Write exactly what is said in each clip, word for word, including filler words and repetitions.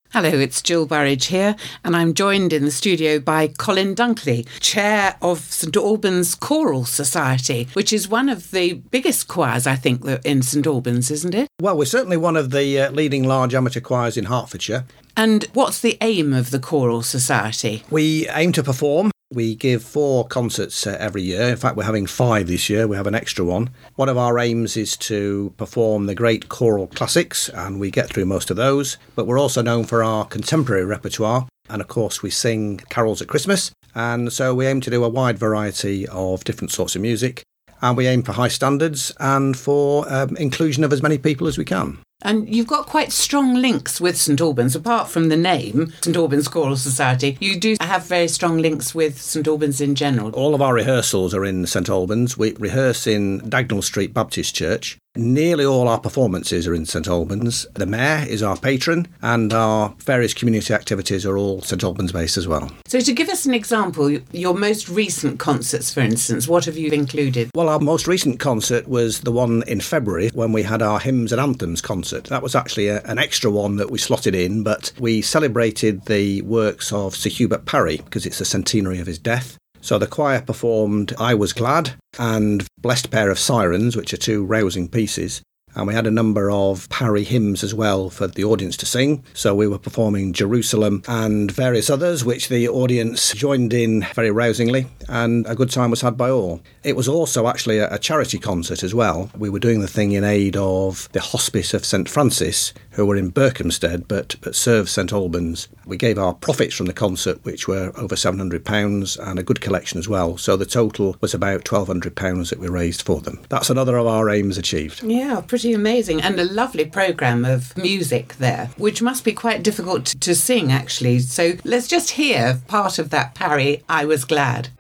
Hello, it's Jill Burridge here, and I'm joined in the studio by Colin Dunkley, Chair of St Albans Choral Society, which is one of the biggest choirs, I think, in St Albans, isn't it? Well, we're certainly one of the uh, leading large amateur choirs in Hertfordshire. And what's the aim of the Choral Society? We aim to perform. We give four concerts uh, every year. In fact, we're having five this year. We have an extra one. One of our aims is to perform the great choral classics, and we get through most of those. But we're also known for our contemporary repertoire. And of course, we sing carols at Christmas. And so we aim to do a wide variety of different sorts of music. And we aim for high standards and for um, inclusion of as many people as we can. And you've got quite strong links with St Albans. Apart from the name, St Albans Choral Society, you do have very strong links with St Albans in general. All of our rehearsals are in St Albans. We rehearse in Dagnall Street Baptist Church. Nearly all our performances are in St Albans. The Mayor is our patron, and our various community activities are all St Albans based as well. So to give us an example, your most recent concerts, for instance, what have you included? Well, our most recent concert was the one in February when we had our Hymns and Anthems concert. That was actually a, an extra one that we slotted in, but we celebrated the works of Sir Hubert Parry because it's the centenary of his death. So the choir performed I Was Glad and Blessed Pair of Sirens, which are two rousing pieces. And we had a number of Parry hymns as well for the audience to sing. So we were performing Jerusalem and various others, which the audience joined in very rousingly, and a good time was had by all. It was also actually a, a charity concert as well. We were doing the thing in aid of the Hospice of St Francis, who were in Berkhamsted but, but served St Albans. We gave our profits from the concert, which were over seven hundred pounds, and a good collection as well. So the total was about twelve hundred pounds that we raised for them. That's another of our aims achieved. Yeah, pretty amazing, and a lovely programme of music there, which must be quite difficult to sing actually. So let's just hear part of that Parry, I Was Glad.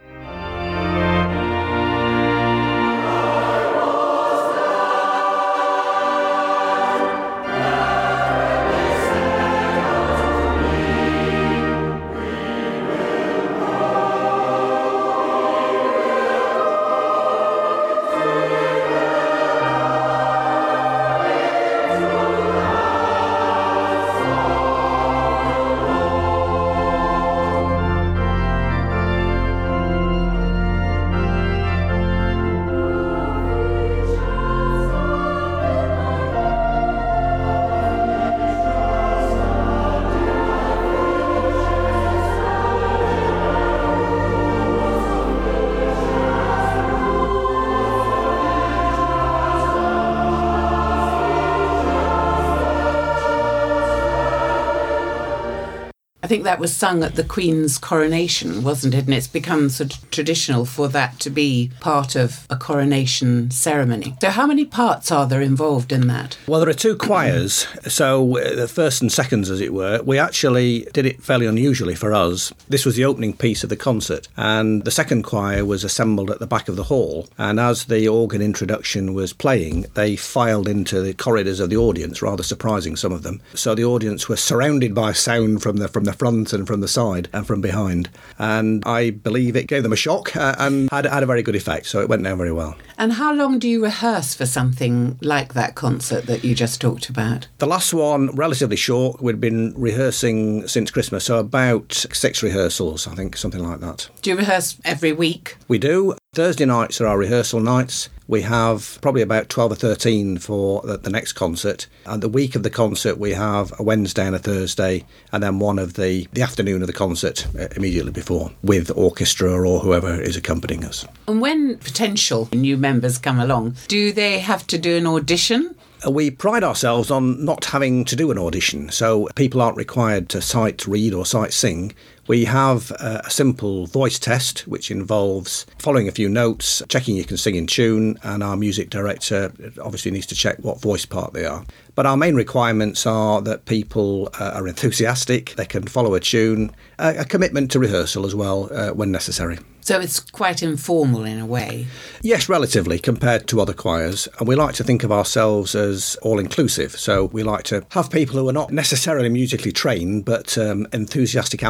I think that was sung at the Queen's coronation, wasn't it? And it's become sort of traditional for that to be part of a coronation ceremony. So how many parts are there involved in that? Well, there are two choirs, so the first and seconds, as it were. We actually did it fairly unusually for us. This was the opening piece of the concert, and the second choir was assembled at the back of the hall. And as the organ introduction was playing, they filed into the corridors of the audience, rather surprising, some of them. So the audience were surrounded by sound from the from the front and from the side and from behind, and I believe it gave them a shock uh, and had, had a very good effect, so it went down very well. And how long do you rehearse for something like that concert that you just talked about? The last one, relatively short. We'd been rehearsing since Christmas, so about six rehearsals, I think, something like that. Do you rehearse every week? We do. Thursday nights are our rehearsal nights. We have probably about twelve or thirteen for the, the next concert. And the week of the concert, we have a Wednesday and a Thursday, and then one of the, the afternoon of the concert uh, immediately before, with orchestra or whoever is accompanying us. And when potential new members come along, do they have to do an audition? We pride ourselves on not having to do an audition, so people aren't required to sight read or sight sing. We have a simple voice test, which involves following a few notes, checking you can sing in tune, and our music director obviously needs to check what voice part they are. But our main requirements are that people uh, are enthusiastic, they can follow a tune, a, a commitment to rehearsal as well uh, when necessary. So it's quite informal in a way? Yes, relatively, compared to other choirs. And we like to think of ourselves as all-inclusive. So we like to have people who are not necessarily musically trained, but um, enthusiastic amateurs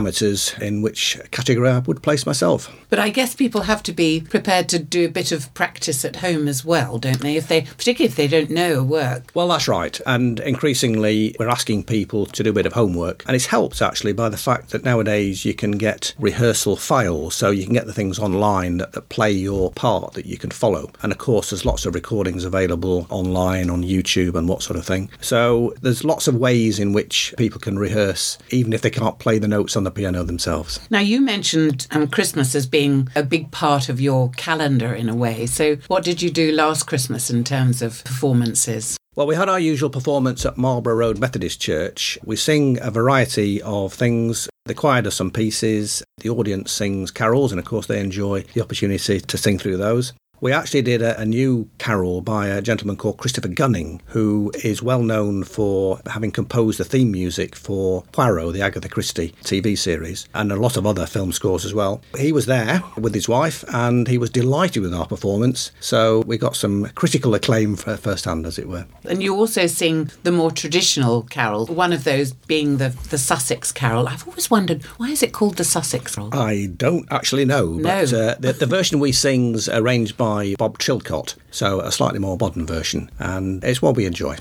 quite in which category I would place myself. But I guess people have to be prepared to do a bit of practice at home as well, don't they? If they, particularly if they don't know a work. Well, that's right. And increasingly, we're asking people to do a bit of homework. And it's helped, actually, by the fact that nowadays you can get rehearsal files. So you can get the things online that, that play your part that you can follow. And, of course, there's lots of recordings available online on YouTube and what sort of thing. So there's lots of ways in which people can rehearse, even if they can't play the notes on the piano themselves. Now, you mentioned um, Christmas as being a big part of your calendar in a way. So what did you do last Christmas in terms of performances? Well, we had our usual performance at Marlborough Road Methodist Church. We sing a variety of things. The choir does some pieces, the audience sings carols, and of course they enjoy the opportunity to sing through those. We actually did a, a new carol by a gentleman called Christopher Gunning, who is well known for having composed the theme music for Poirot, the Agatha Christie T V series, and a lot of other film scores as well. He was there with his wife, and he was delighted with our performance, so we got some critical acclaim for firsthand, as it were. And you also sing the more traditional carol, one of those being the, the Sussex carol. I've always wondered, why is it called the Sussex carol? I don't actually know, no. but uh, the, the version we sing is arranged by by Bob Chilcott, so a slightly more modern version, and it's one we enjoy.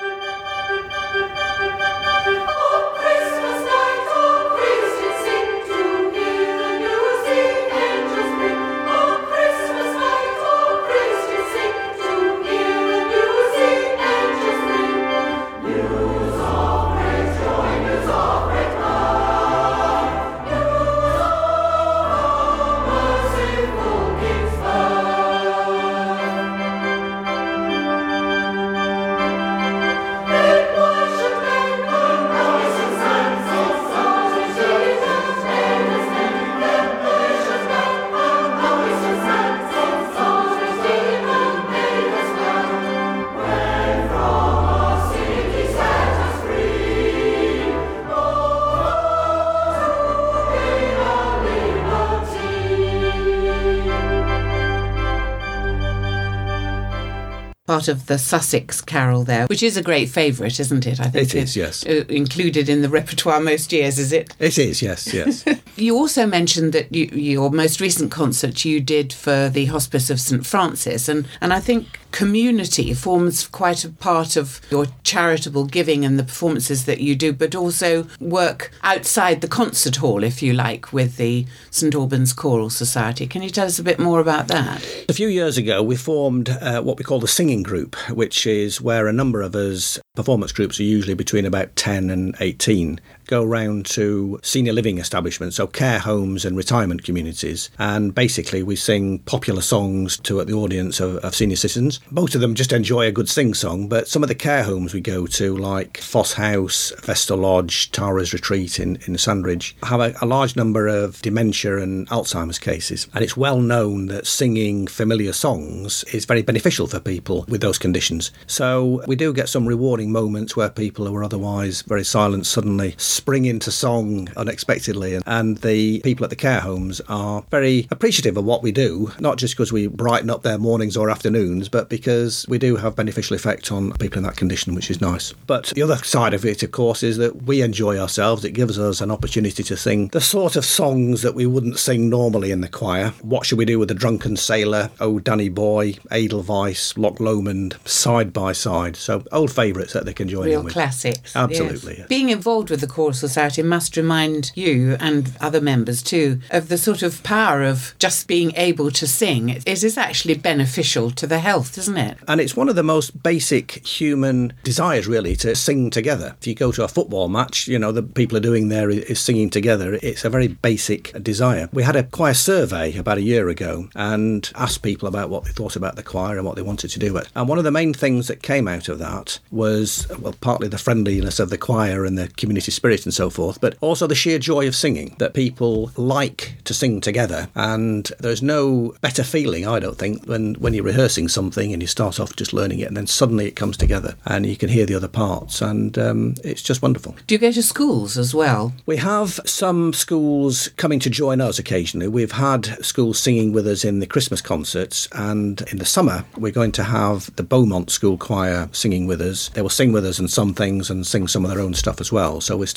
Part of the Sussex carol there, which is a great favourite, isn't it? I think it is, yes. Uh, included in the repertoire most years, is it? It is, yes, yes. You also mentioned that you, your most recent concert you did for the Hospice of St Francis, and, and I think community forms quite a part of your charitable giving and the performances that you do, but also work outside the concert hall, if you like, with the St Albans Choral Society. Can you tell us a bit more about that? A few years ago, we formed uh, what we call the Singing Group, which is where a number of us, performance groups are usually between about ten and eighteen, go round to senior living establishments, so care homes and retirement communities, and basically we sing popular songs to the audience of, of senior citizens. Most of them just enjoy a good sing-song, but some of the care homes we go to, like Foss House, Vesta Lodge, Tara's Retreat in, in Sandridge, have a, a large number of dementia and Alzheimer's cases, and it's well known that singing familiar songs is very beneficial for people with those conditions. So we do get some rewarding moments where people who are otherwise very silent suddenly spring into song unexpectedly, and the people at the care homes are very appreciative of what we do, not just because we brighten up their mornings or afternoons, but because we do have beneficial effect on people in that condition, which is nice. But the other side of it, of course, is that we enjoy ourselves. It gives us an opportunity to sing the sort of songs that we wouldn't sing normally in the choir. What Should We Do with the Drunken Sailor, Oh Danny Boy, Edelweiss, Loch Lomond, Side by Side. So old favourites that they can join Real in with. Classics. Absolutely. Yes. Yes. Being involved with the Choral Society must remind you and other members too of the sort of power of just being able to sing. It is actually beneficial to the health, isn't it? And it's one of the most basic human desires, really, to sing together. If you go to a football match, you know, the people are doing there is singing together. It's a very basic desire. We had a choir survey about a year ago and asked people about what they thought about the choir and what they wanted to do it. And one of the main things that came out of that was, well, partly the friendliness of the choir and the community spirit and so forth, but also the sheer joy of singing, that people like to sing together. And there's no better feeling, I don't think, when, when you're rehearsing something and you start off just learning it and then suddenly it comes together and you can hear the other parts, and um, it's just wonderful. Do you go to schools as well? We have some schools coming to join us occasionally. We've had schools singing with us in the Christmas concerts, and in the summer we're going to have the Beaumont School Choir singing with us. They will sing with us in some things and sing some of their own stuff as well. So we're starting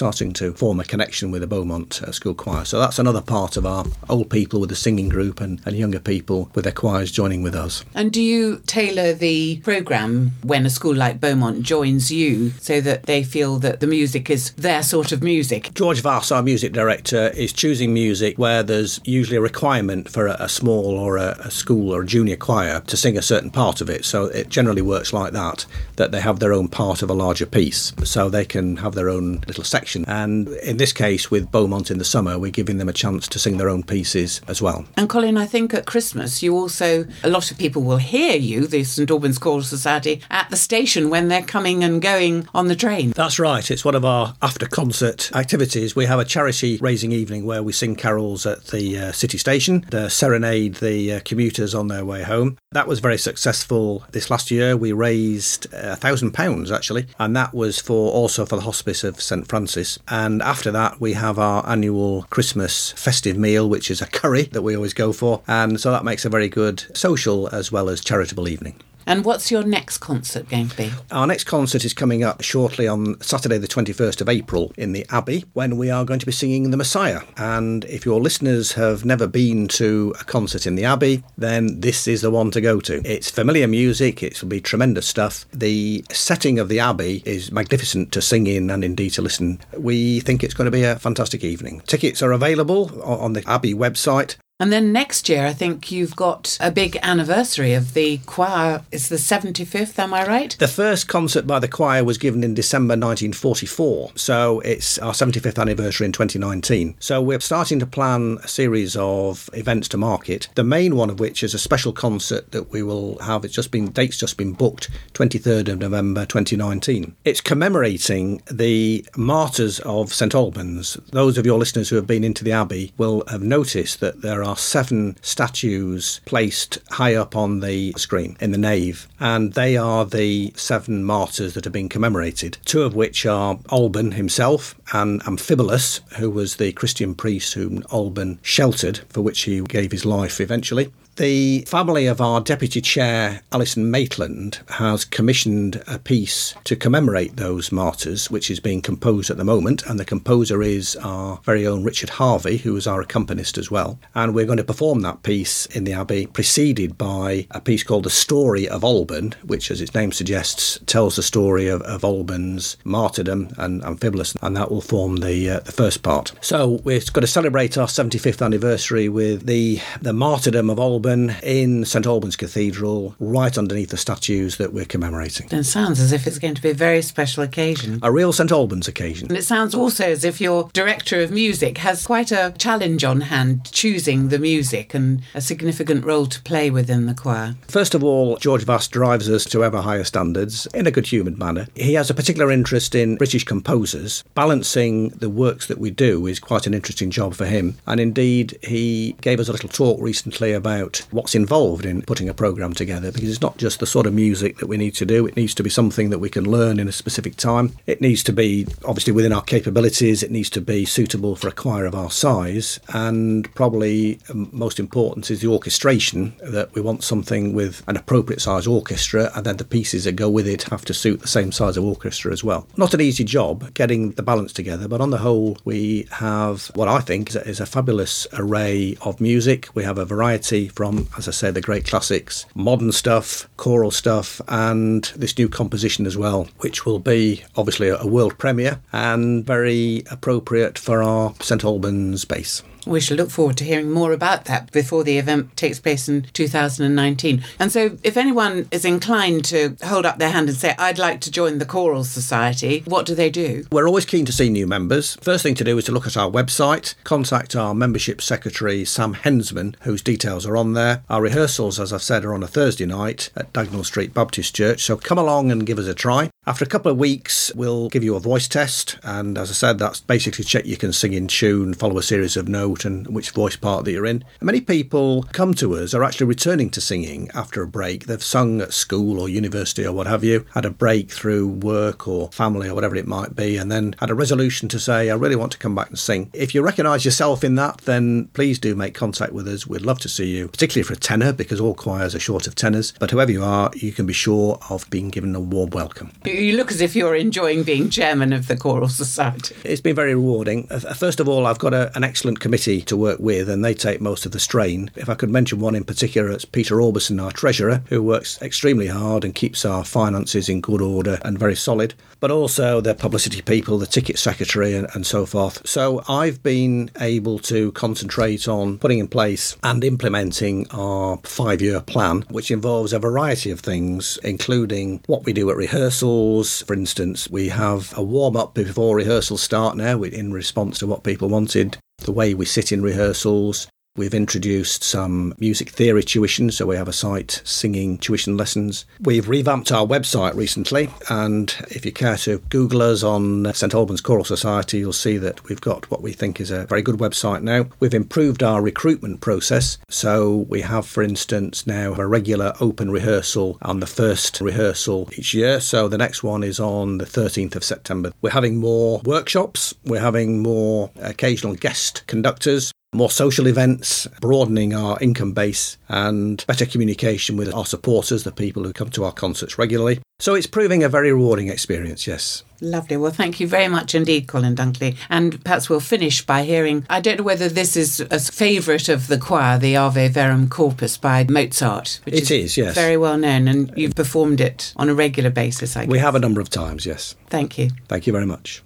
starting to form a connection with the Beaumont uh, School Choir. So that's another part of our old people with the singing group and, and younger people with their choirs joining with us. And do you tailor the programme when a school like Beaumont joins you so that they feel that the music is their sort of music? George Vass, our music director, is choosing music where there's usually a requirement for a, a small or a, a school or a junior choir to sing a certain part of it. So it generally works like that, that they have their own part of a larger piece. So they can have their own little section. And in this case, with Beaumont in the summer, we're giving them a chance to sing their own pieces as well. And Colin, I think at Christmas, you also, a lot of people will hear you, the St Albans Choral Society, at the station when they're coming and going on the train. That's right. It's one of our after-concert activities. We have a charity raising evening where we sing carols at the uh, city station, uh, serenade the uh, commuters on their way home. That was very successful this last year. We raised a thousand pounds actually, and that was for also for the Hospice of St Francis. And after that, we have our annual Christmas festive meal, which is a curry that we always go for, and so that makes a very good social as well as charitable evening. And what's your next concert going to be? Our next concert is coming up shortly on Saturday the twenty-first of April in the Abbey, when we are going to be singing The Messiah. And if your listeners have never been to a concert in the Abbey, then this is the one to go to. It's familiar music, it will be tremendous stuff. The setting of the Abbey is magnificent to sing in and indeed to listen. We think it's going to be a fantastic evening. Tickets are available on the Abbey website. And then next year, I think you've got a big anniversary of the choir. It's the seventy-fifth, am I right? The first concert by the choir was given in December nineteen forty-four, so it's our seventy-fifth anniversary in twenty nineteen. So we're starting to plan a series of events to mark it, the main one of which is a special concert that we will have. It's just been, date's just been booked, twenty-third of November twenty nineteen. It's commemorating the martyrs of St Albans. Those of your listeners who have been into the Abbey will have noticed that there are seven statues placed high up on the screen in the nave, and they are the seven martyrs that have been commemorated, two of which are Alban himself and Amphibolus, who was the Christian priest whom Alban sheltered, for which he gave his life eventually. The family of our Deputy Chair, Alison Maitland, has commissioned a piece to commemorate those martyrs, which is being composed at the moment, and the composer is our very own Richard Harvey, who is our accompanist as well. And we're going to perform that piece in the Abbey, preceded by a piece called The Story of Alban, which, as its name suggests, tells the story of, of Alban's martyrdom and Amphibolus, and that will form the uh, the first part. So we're going to celebrate our seventy-fifth anniversary with the, the martyrdom of Alban in St Albans Cathedral, right underneath the statues that we're commemorating. It sounds as if it's going to be a very special occasion. A real St Albans occasion. And it sounds also as if your director of music has quite a challenge on hand, choosing the music and a significant role to play within the choir. First of all, George Vass drives us to ever higher standards in a good-humoured manner. He has a particular interest in British composers. Balancing the works that we do is quite an interesting job for him. And indeed, he gave us a little talk recently about what's involved in putting a programme together, because it's not just the sort of music that we need to do. It needs to be something that we can learn in a specific time. It needs to be obviously within our capabilities. It needs to be suitable for a choir of our size, and probably most important is the orchestration, that we want something with an appropriate size orchestra, and then the pieces that go with it have to suit the same size of orchestra as well. Not an easy job getting the balance together, but on the whole we have what I think is a, is a fabulous array of music. We have a variety from, as I say, the great classics, modern stuff, choral stuff, and this new composition as well, which will be obviously a world premiere and very appropriate for our St Albans base. We shall look forward to hearing more about that before the event takes place in two thousand nineteen. And so if anyone is inclined to hold up their hand and say, I'd like to join the Choral Society, what do they do? We're always keen to see new members. First thing to do is to look at our website, contact our membership secretary, Sam Hensman, whose details are on there. Our rehearsals, as I've said, are on a Thursday night at Dagnall Street Baptist Church, so come along and give us a try. After a couple of weeks, we'll give you a voice test, and as I said, that's basically check you can sing in tune, follow a series of notes, note and which voice part that you're in. And many people come to us are actually returning to singing after a break. They've sung at school or university or what have you, had a break through work or family or whatever it might be, and then had a resolution to say, I really want to come back and sing. If you recognise yourself in that, then please do make contact with us. We'd love to see you, particularly for a tenor, because all choirs are short of tenors. But whoever you are, you can be sure of being given a warm welcome. You look as if you're enjoying being chairman of the Choral Society. It's been very rewarding. First of all, I've got a, an excellent committee to work with, and they take most of the strain. If I could mention one in particular, it's Peter Orbison, our treasurer, who works extremely hard and keeps our finances in good order and very solid, but also the publicity people, the ticket secretary and, and so forth. So I've been able to concentrate on putting in place and implementing our five-year plan, which involves a variety of things, including what we do at rehearsals. For instance, we have a warm-up before rehearsals start now in response to what people wanted, the way we sit in rehearsals. We've introduced some music theory tuition, so we have a site singing tuition lessons. We've revamped our website recently, and if you care to Google us on St Albans Choral Society, you'll see that we've got what we think is a very good website now. We've improved our recruitment process, so we have, for instance, now a regular open rehearsal on the first rehearsal each year, so the next one is on the thirteenth of September. We're having more workshops, we're having more occasional guest conductors, more social events, broadening our income base, and better communication with our supporters, the people who come to our concerts regularly. So it's proving a very rewarding experience, yes. Lovely. Well, thank you very much indeed, Colin Dunkley. And perhaps we'll finish by hearing, I don't know whether this is a favourite of the choir, the Ave Verum Corpus by Mozart. Which it is, is, yes. Very well known, and you've performed it on a regular basis, I guess. We have a number of times, yes. Thank you. Thank you very much.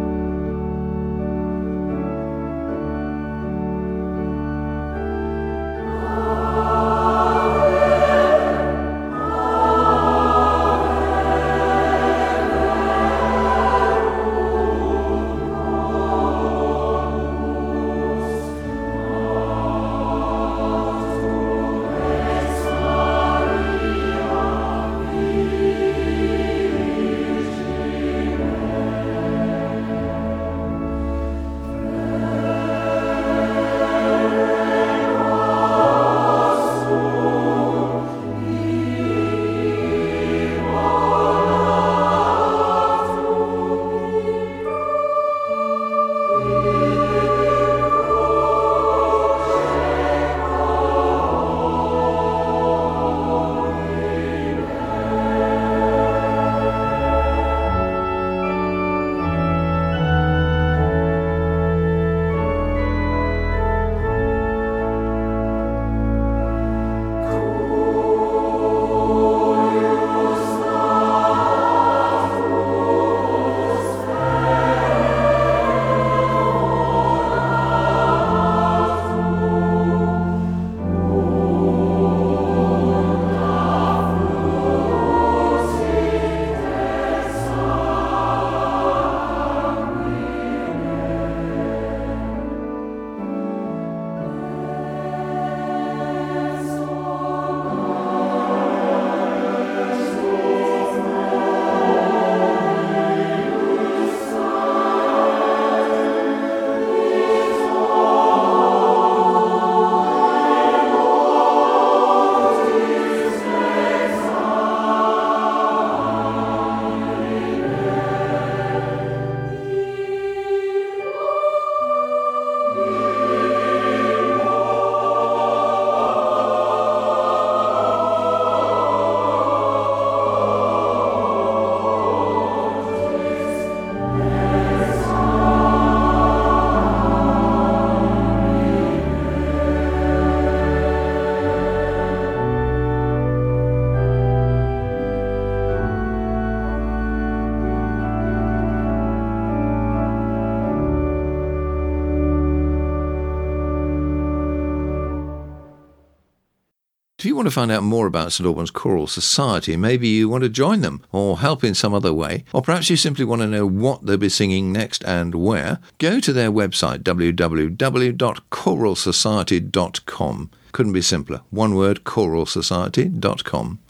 If you want to find out more about St Albans Choral Society, maybe you want to join them or help in some other way, or perhaps you simply want to know what they'll be singing next and where, go to their website, w w w dot choral society dot com. Couldn't be simpler. One word, choral society dot com.